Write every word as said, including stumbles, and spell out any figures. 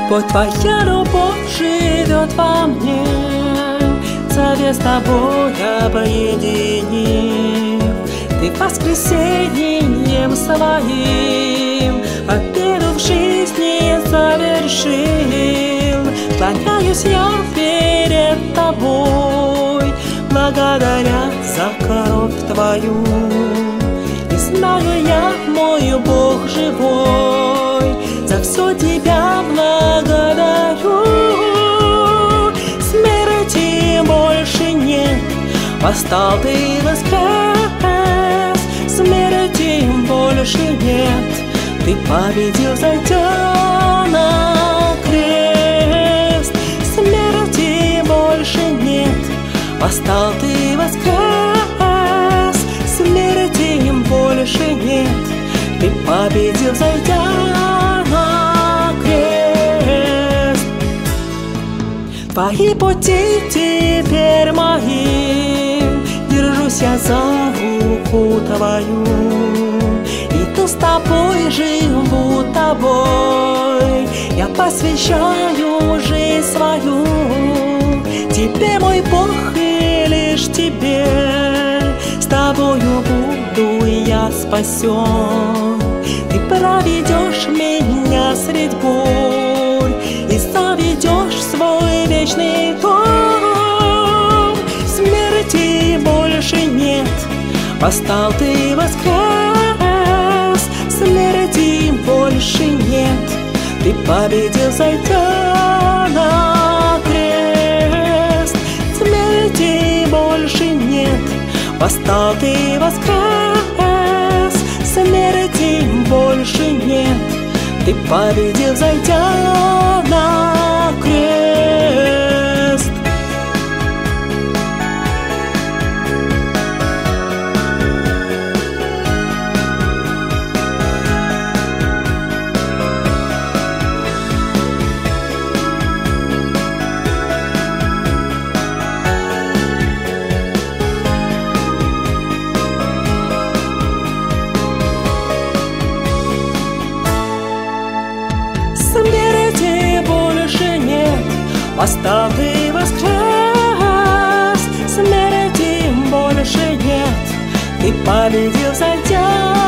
Господь, Твоя любовь живет во мне, завет с Тобой объединив. Ты воскресением Своим победу в жизни завершил. Кланяюсь я перед Тобой, благодаря за кровь Твою. И знаю я, мой Бог живой, за все Тебя благодарю. Смерти больше нет, восстал Ты воскрес. Смерти больше нет, Ты победил, зайдя на крест. Смерти больше нет, восстал Ты воскрес. Смерти больше нет, Ты победил, зайдя на крест. Твои пути теперь мои, держусь я за руку Твою. Иду с Тобой, живу Тобой, я посвящаю жизнь свою Тебе, мой Бог, и лишь Тебе. С Тобою буду я спасен, Ты проведешь меня средь бурь и заведешь в свой вечный дом. Смерти больше нет, восстал Ты воскрес. Смерти больше нет, Ты победил, зайдя на крест. Смерти больше нет, восстал Ты воскрес. Смерти больше нет, Ты победил, зайдя на крест. Смерти больше нет, восстал Ты воскрес. Смерти больше нет, Ты победил, зайдя